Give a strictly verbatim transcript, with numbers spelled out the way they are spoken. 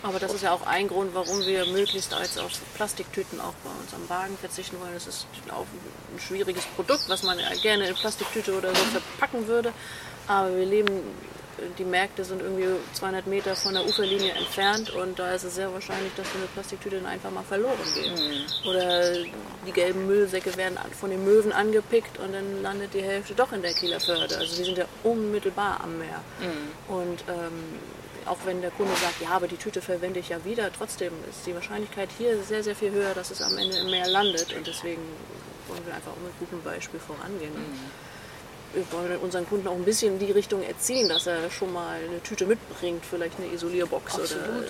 Aber das ist ja auch ein Grund, warum wir möglichst als auf Plastiktüten auch bei uns am Wagen verzichten wollen. Das ist auch ein schwieriges Produkt, was man ja gerne in Plastiktüte oder so verpacken würde. Aber wir leben, die Märkte sind irgendwie zweihundert Meter von der Uferlinie entfernt und da ist es sehr wahrscheinlich, dass so eine Plastiktüte dann einfach mal verloren geht. Mhm. Oder die gelben Müllsäcke werden von den Möwen angepickt und dann landet die Hälfte doch in der Kieler Förde. Also die sind ja unmittelbar am Meer. Mhm. Und ähm, auch wenn der Kunde sagt, ja, aber die Tüte verwende ich ja wieder, trotzdem ist die Wahrscheinlichkeit hier sehr, sehr viel höher, dass es am Ende im Meer landet. Und deswegen wollen wir einfach auch mit gutem Beispiel vorangehen. Mhm. Wir wollen unseren Kunden auch ein bisschen in die Richtung erziehen, dass er schon mal eine Tüte mitbringt, vielleicht eine Isolierbox. Absolut. Oder